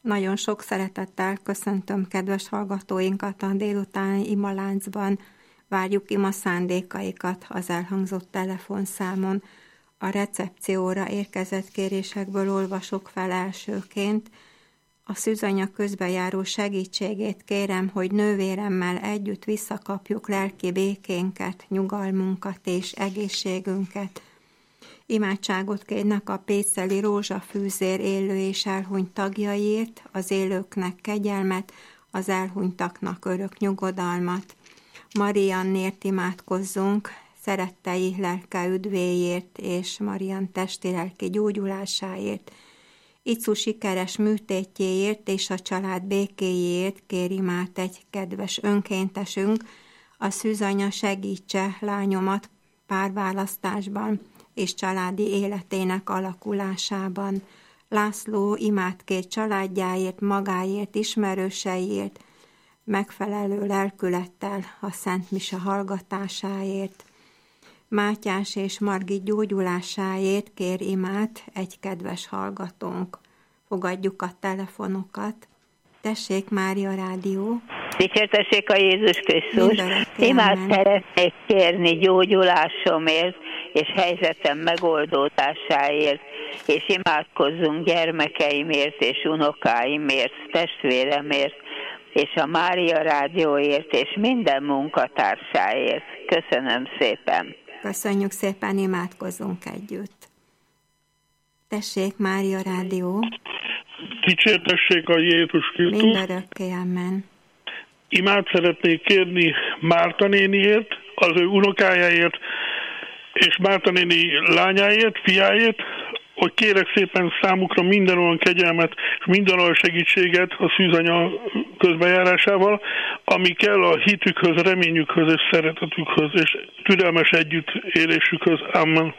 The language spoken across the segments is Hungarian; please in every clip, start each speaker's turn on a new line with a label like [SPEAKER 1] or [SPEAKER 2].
[SPEAKER 1] Nagyon sok szeretettel köszöntöm kedves hallgatóinkat a délutáni imaláncban. Várjuk ima szándékaikat az elhangzott telefonszámon. A recepcióra érkezett kérésekből olvasok fel elsőként. A szűzanya közbejáró segítségét kérem, hogy nővéremmel együtt visszakapjuk lelki békénket, nyugalmunkat és egészségünket. Imádságot kérnek a péceli rózsafűzér élő és elhunyt tagjaiért, az élőknek kegyelmet, az elhunytaknak örök nyugodalmat. Mariannért imádkozzunk, szerettei lelke üdvéért és Marian testi-lelki gyógyulásáért. Icu sikeres műtétjéért és a család békéjéért kér imát egy kedves önkéntesünk, a szűzanya segítse lányomat párválasztásban és családi életének alakulásában. László imát kér családjáért, magáért, ismerőseiért, megfelelő lelkülettel a Szent Mise hallgatásáért. Mátyás és Margit gyógyulásáért kér imát egy kedves hallgatónk. Fogadjuk a telefonokat. Tessék, Mária Rádió.
[SPEAKER 2] Dicsértessék a Jézus Krisztus. Imát szeretnék kérni gyógyulásomért és helyzetem megoldódásáért, és imádkozzunk gyermekeimért és unokáimért, testvéremért, és a Mária Rádióért, és minden munkatársáért. Köszönöm szépen.
[SPEAKER 1] Köszönjük szépen, imádkozzunk együtt. Tessék, Mária Rádió.
[SPEAKER 3] Dicsértessék a Jézus Krisztus.
[SPEAKER 1] Mindörökké, amen.
[SPEAKER 3] Imát szeretnék kérni Márta néniért, az ő unokájáért, és Márta néni lányáért, fiáért, hogy kérek szépen számukra minden olyan kegyelmet és minden olyan segítséget a szűzanya közbejárásával, ami kell a hitükhöz, reményükhöz és szeretetükhöz és türelmes együttélésükhöz. Amen.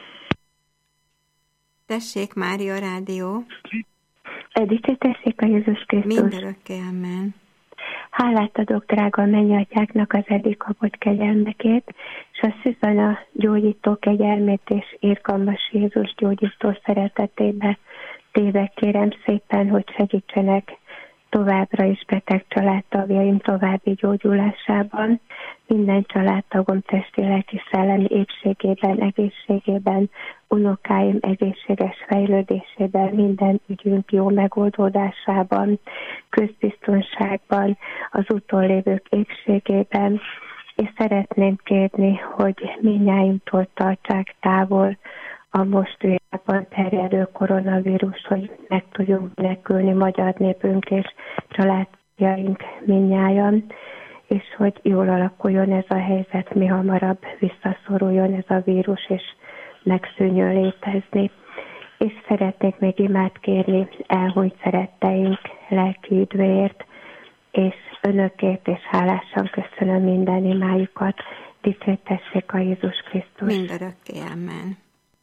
[SPEAKER 1] Tessék, Mária Rádió.
[SPEAKER 4] Dicsértessék a Jézus Krisztus.
[SPEAKER 1] Mindörökké, amen.
[SPEAKER 4] Hálát adok drága mennyatyáknak az eddig kapott kegyelmekért, és a szűzanya gyógyító kegyelmét és irgalmas Jézus gyógyító szeretetébe téve kérem szépen, hogy segítsenek továbbra is beteg családtagjaim további gyógyulásában, minden családtagom testi, lelki, szellemi épségében, egészségében, unokáim egészséges fejlődésében, minden ügyünk jó megoldódásában, közbiztonságban, az úton lévők épségében, és szeretném kérni, hogy mindnyájunktól tartsák távol a most világban terjedő koronavírus, hogy meg tudjunk menekülni magyar népünk és családjaink mindnyájan, és hogy jól alakuljon ez a helyzet, mi hamarabb visszaszoruljon ez a vírus, és megszűnjön létezni. És szeretnék még imát kérni elhunyt szeretteink lelki üdvéért, és önökért, és hálásan köszönöm minden imájukat. Dicsértessék a Jézus Krisztus.
[SPEAKER 1] Mindörökké, amen.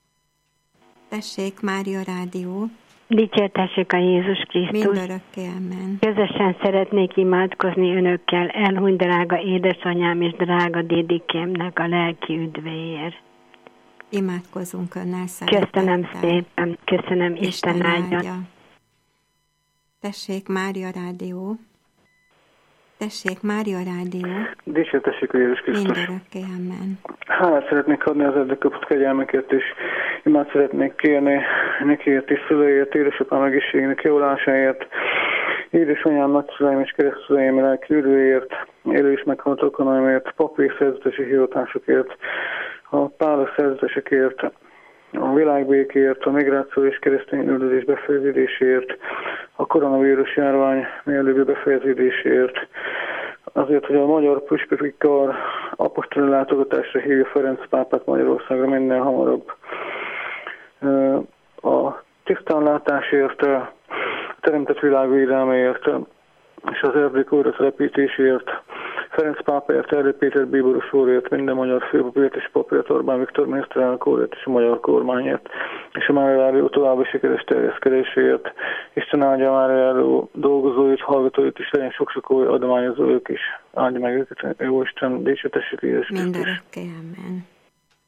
[SPEAKER 1] Tessék, Mária Rádió.
[SPEAKER 5] Dicsértessék a Jézus Krisztus.
[SPEAKER 1] Mindörökké, amen.
[SPEAKER 5] Közösen szeretnék imádkozni önökkel elhunyt drága édesanyám és drága dédikémnek a lelki üdvéért.
[SPEAKER 1] Imádkozunk önnel szeretettel.
[SPEAKER 5] Köszönöm szépen, köszönöm, Isten áldja.
[SPEAKER 1] Tessék, Mária Rádió. Tessék, Mária Rádió.
[SPEAKER 6] Dicsértessék a Jézus Krisztus.
[SPEAKER 1] Mindörökké, amen.
[SPEAKER 6] Hálát szeretnék adni az eddig kapott kegyelmekért, és imát szeretnék kérni nekiért és szüleiért, édesapám egészségének javulásáért, édesanyám, nagyszüleim és keresztszüleim lelki üdvéért, élő és meghalt okonaimért, papi szerzetesi hivatásokért, a pálos szerzetesekért, a világbékért, a migráció és keresztény üldözés befejeződéséért, a koronavírus járvány mielőbbi befejeződéséért, azért, hogy a magyar püspöki kar apostoli látogatásra hívja Ferenc pápát Magyarországra minden hamarabb. A tisztánlátásért, a teremtett világ védelméért és az erdék újra telepítésért, Ferenc pápáért, Erdő Péter bíboros úrért, minden magyar főpapért és papért, Orbán Viktor miniszterelnök úrért és a magyar kormányért, és a Mária Rádió további sikeres terjeszkedéséért. Isten áldja a Mária Rádió dolgozóit, hallgatóit, és legyen sok-sok új adományozójuk is. Áldja meg őket, jó Isten, dicsértessék Jézus Krisztus.
[SPEAKER 1] Mindörökké, amen.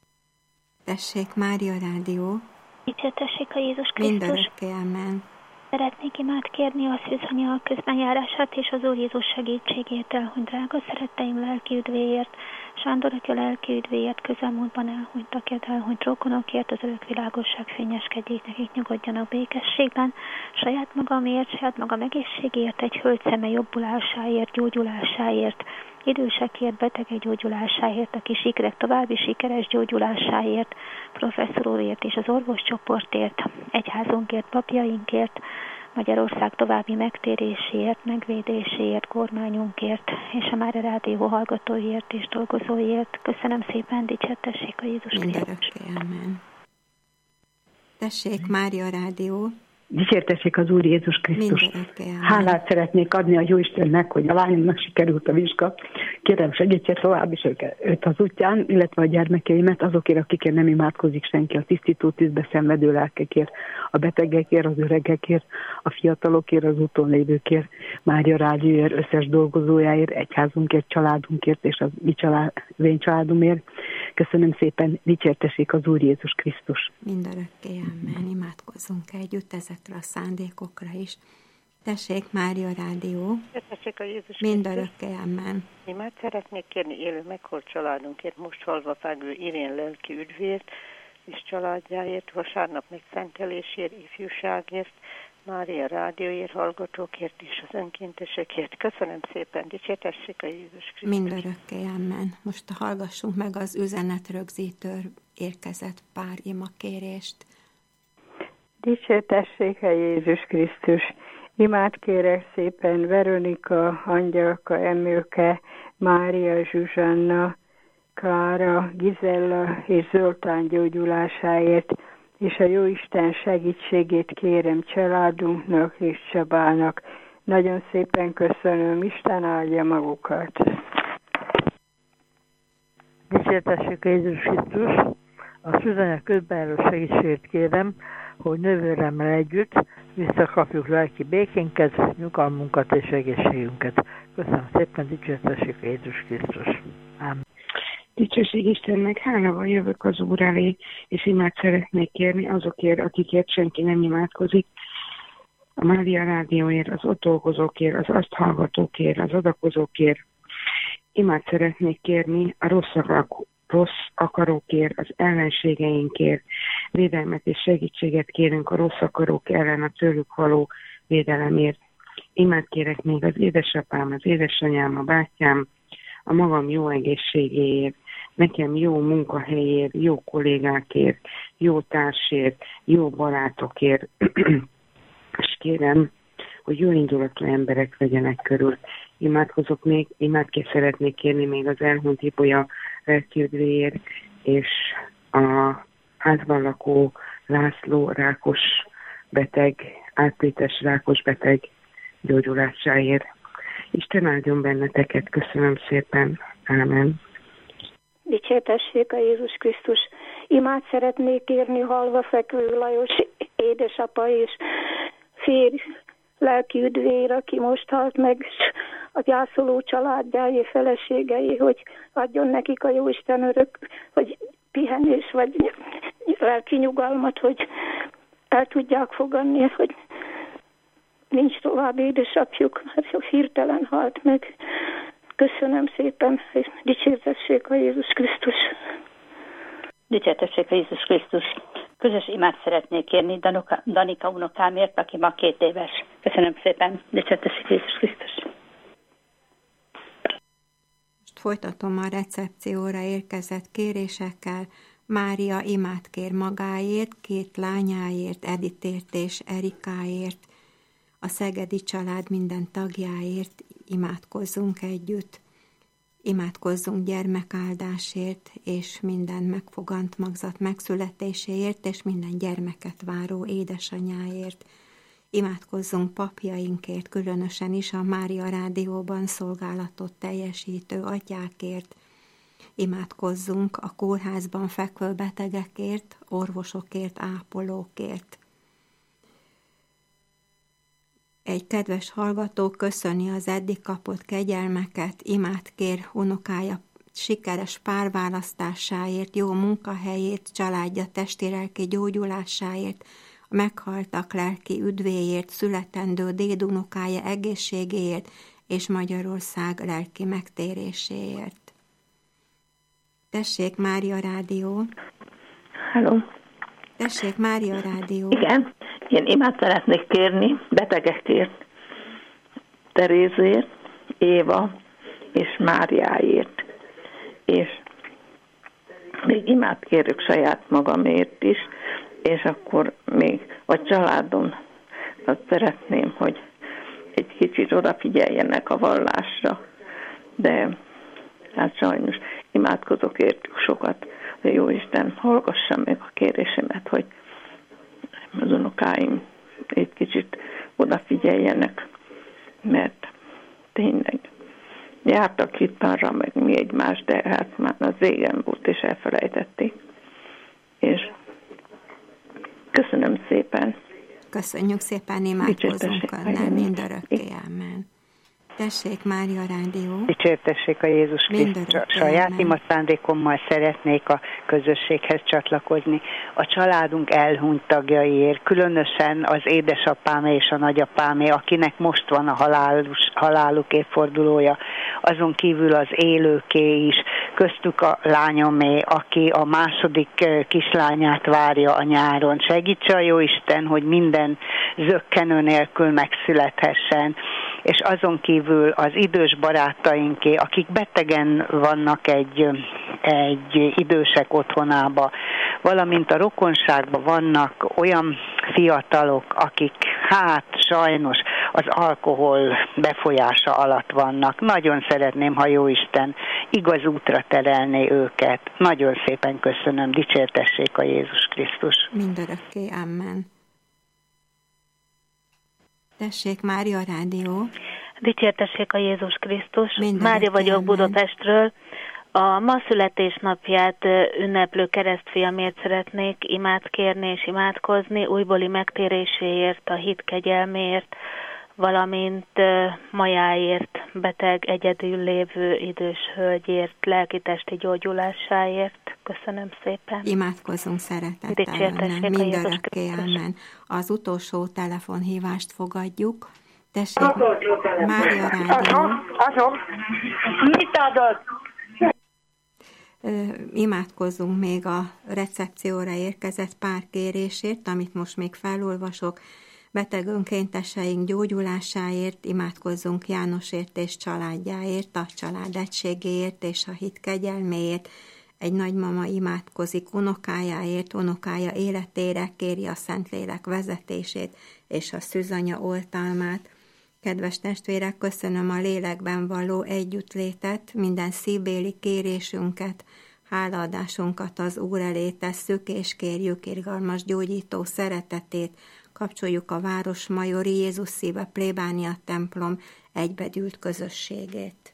[SPEAKER 1] Tessék, Mária Rádió.
[SPEAKER 7] Dicsértessék a Jézus Krisztus.
[SPEAKER 1] Mindörökké, amen.
[SPEAKER 7] Szeretnék imát kérni a szűzanya közbenjárását és az Úr Jézus segítségét elhunyt drága szeretteim lelki üdvéért, Sándor atya lelki üdvéért, közelmúltban elhunytakért, elhunyt rokonokért, az örök világosság fényeskedjék, nekik nyugodjanak békességben, saját magam egészségért, egy hölgy szeme jobbulásáért, gyógyulásáért, idősekért, betegek gyógyulásáért, a kis sikerek további sikeres gyógyulásáért, professzor úrért és az orvoscsoportért, egyházunkért, papjainkért, Magyarország további megtéréséért, megvédéséért, kormányunkért, és a Mária Rádió hallgatóiért és dolgozóiért. Köszönöm szépen, dicsértessék a Jézus Krisztus.
[SPEAKER 1] Mindörökké, amen. Tessék, Mária Rádió.
[SPEAKER 8] Dicsértessék az Úr Jézus Krisztus. Hálát szeretnék adni a Jóistennek, hogy a lányomnak sikerült a vizsga. Kérem, segítse tovább is őt az útján, illetve a gyermekeimet, azokért, akikért nem imádkozik senki, a tisztító tűzbe szenvedő lelkekért, a betegekért, az öregekért, a fiatalokért, az úton lévőkért, Mária Rádióért, összes dolgozójáért, egyházunkért, családunkért és az én családomért. Köszönöm szépen, dicsértessék az Úr Jézus Krisztus.
[SPEAKER 1] Mindörökké, amen. Imádkozzunk együtt ezekre a szándékokra is. Tessék, Mária Rádió.
[SPEAKER 9] Tessék a Jézus
[SPEAKER 1] Mindörökké, amen.
[SPEAKER 9] Imát szeretnék kérni élő meghalt családunkért, most halva fágő Irén lelki üdvért és családjáért, vasárnap megszentelésért, ifjúságért, Mária Rádióért, hallgatókért és az önkéntesekért. Köszönöm szépen, dicsértessék a Jézus Krisztus.
[SPEAKER 1] Mindörökké, amen. Most hallgassunk meg az üzenetrögzítőr érkezett pár imakérést.
[SPEAKER 10] Dicsértessék a Jézus Krisztus. Imát kérek szépen Veronika, Angyalka, Emőke, Mária, Zsuzsanna, Klára, Gizella és Zoltán gyógyulásáért, és a Jóisten segítségét kérem családunknak és Csabának. Nagyon szépen köszönöm, Isten áldja magukat.
[SPEAKER 11] Dicsértessék Jézus Krisztus! A szüzanyag közbenjáró segítségét kérem, hogy nővéremmel együtt visszakapjuk lelki békénket, nyugalmunkat és egészségünket. Köszönöm szépen, dicsértessék Jézus Krisztus! Ámen.
[SPEAKER 12] Dicsőség Istennek, hálával jövök az Úr elé, és imát szeretnék kérni azokért, akikért senki nem imádkozik, a Mária Rádióért, az ott dolgozókért, az azt hallgatókért, az adakozókért. Imát szeretnék kérni a rossz akarókért, az ellenségeinkért, védelmet és segítséget kérünk a rossz akarók ellen, a tőlük való védelemért. Imát kérek még az édesapám, az édesanyám, a bátyám, a magam jó egészségéért, nekem jó munkahelyért, jó kollégákért, jó társért, jó barátokért, és kérem, hogy jó indulatú emberek legyenek körül. Imádkozok még, szeretnék kérni még az elhunyt Ibolya lelkiüdvéért, és a házban lakó László rákos beteg, áttétes rákos beteg gyógyulásáért. Isten áldjon benneteket, köszönöm szépen, ámen.
[SPEAKER 13] Dicsértessék a Jézus Krisztus. Imát szeretnék kérni halva fekvő Lajos édesapa és férj lelki üdvér, aki most halt meg, a gyászoló családjáé, feleségei, hogy adjon nekik a Jóisten örök, hogy pihenés, vagy lelki nyugalmat, hogy el tudják fogadni, hogy nincs tovább édesapjuk, mert hirtelen halt meg. Köszönöm szépen, és dicsértessék a Jézus Krisztus.
[SPEAKER 14] Dicsértessék a Jézus Krisztus. Közös imát szeretnék kérni Danika unokámért, aki ma 2 éves. Köszönöm szépen, dicsértessék a Jézus Krisztus.
[SPEAKER 1] Most folytatom a recepcióra érkezett kérésekkel. Mária imát kér magáért, 2 lányáért, Editért és Erikáért, a szegedi család minden tagjáért imádkozzunk együtt. Imádkozzunk gyermekáldásért, és minden megfogant magzat megszületéséért, és minden gyermeket váró édesanyáért. Imádkozzunk papjainkért, különösen is a Mária Rádióban szolgálatot teljesítő atyákért. Imádkozzunk a kórházban fekvő betegekért, orvosokért, ápolókért. Egy kedves hallgató köszöni az eddig kapott kegyelmeket, imát kér unokája sikeres párválasztásáért, jó munkahelyét, családja testi-lelki gyógyulásáért, a meghaltak lelki üdvéért, születendő dédunokája egészségéért és Magyarország lelki megtéréséért. Tessék, Mária Rádió.
[SPEAKER 15] Halló.
[SPEAKER 1] Tessék, Mária Rádió.
[SPEAKER 15] Igen, én imát szeretnék kérni betegekért, Terézért, Éva és Máriáért. És még imát kérök saját magamért is, és akkor még a családon azt szeretném, hogy egy kicsit odafigyeljenek a vallásra, de hát sajnos imádkozok értük sokat, hogy Jóisten hallgassa meg a kérésemet, hogy az unokáim egy kicsit odafigyeljenek, mert tényleg jártak hittanra, meg mi egymás, de hát már az régen volt, és elfelejtették. És köszönöm szépen.
[SPEAKER 1] Köszönjük szépen, imádkozunk önnel mindörökké, amen. Tessék, Mária Rádió.
[SPEAKER 16] Dicsértessék a Jézus Krisztus. Saját ima szándékommal szeretnék a közösséghez csatlakozni. A családunk elhunyt tagjaiért, különösen az édesapámé és a nagyapámé, akinek most van a haláluk évfordulója, azon kívül az élőké is, köztük a lányomé, aki a második kislányát várja a nyáron. Segítse a Jóisten, hogy minden zökkenő nélkül megszülethessen, és azon kívül az idős barátainké, akik betegen vannak egy idősek otthonába, valamint a rokonságban vannak olyan fiatalok, akik sajnos az alkohol befolyása alatt vannak. Nagyon szeretném, ha Jóisten igaz útra terelné őket. Nagyon szépen köszönöm, dicsértessék a Jézus Krisztus.
[SPEAKER 1] Mindörökké, amen. Tessék, Mária Rádió.
[SPEAKER 17] Dicsértessék a Jézus Krisztus. Mária vagyok Budapestről. A ma születésnapját ünneplő keresztfiamért szeretnék imát kérni és imádkozni, újbóli megtéréséért, a hit kegyelméért, valamint Majáért, beteg, egyedül lévő idős hölgyért, lelki-testi gyógyulásáért. Köszönöm szépen.
[SPEAKER 1] Imádkozzunk szeretettel. Mindörökké, amen. Az utolsó telefonhívást fogadjuk. Tessék, Mária Rádió.
[SPEAKER 18] Mit adott?
[SPEAKER 1] Imádkozzunk még a recepcióra érkezett pár kérésért, amit most még felolvasok. Beteg önkénteseink gyógyulásáért, imádkozzunk Jánosért és családjáért, a család egységéért és a hit kegyelméért. Egy nagymama imádkozik unokájáért, unokája életére, kéri a Szentlélek vezetését és a szűzanya oltalmát. Kedves testvérek, köszönöm a lélekben való együttlétet, minden szívbéli kérésünket, hálaadásunkat az Úr elé tesszük, és kérjük irgalmas gyógyító szeretetét, kapcsoljuk a Városmajori Jézus Szíve plébánia templom egybegyűlt közösségét.